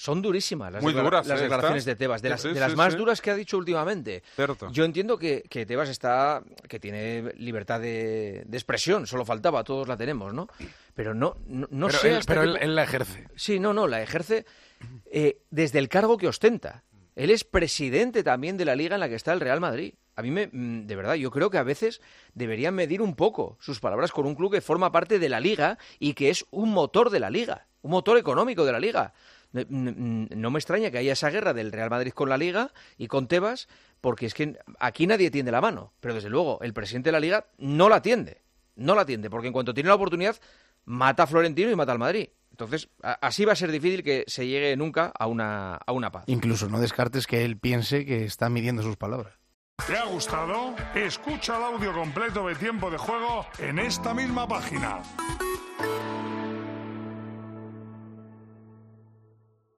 Son durísimas Muy duras, las declaraciones de Tebas, de las más duras que ha dicho últimamente. Cierto. Yo entiendo que Tebas que tiene libertad de expresión, solo faltaba, todos la tenemos, ¿no? Pero no sé hasta Pero él la ejerce. Sí, no, la ejerce desde el cargo que ostenta. Él es presidente también de la liga en la que está el Real Madrid. A mí, de verdad, yo creo que a veces deberían medir un poco sus palabras con un club que forma parte de la liga y que es un motor de la liga, un motor económico de la liga. No me extraña que haya esa guerra del Real Madrid con la Liga y con Tebas, porque es que aquí nadie tiende la mano. Pero desde luego, el presidente de la Liga no la tiende, porque en cuanto tiene la oportunidad, mata a Florentino y mata al Madrid. Entonces, así va a ser difícil que se llegue nunca a una paz. Incluso no descartes que él piense que está midiendo sus palabras. ¿Te ha gustado? Escucha el audio completo de Tiempo de Juego en esta misma página.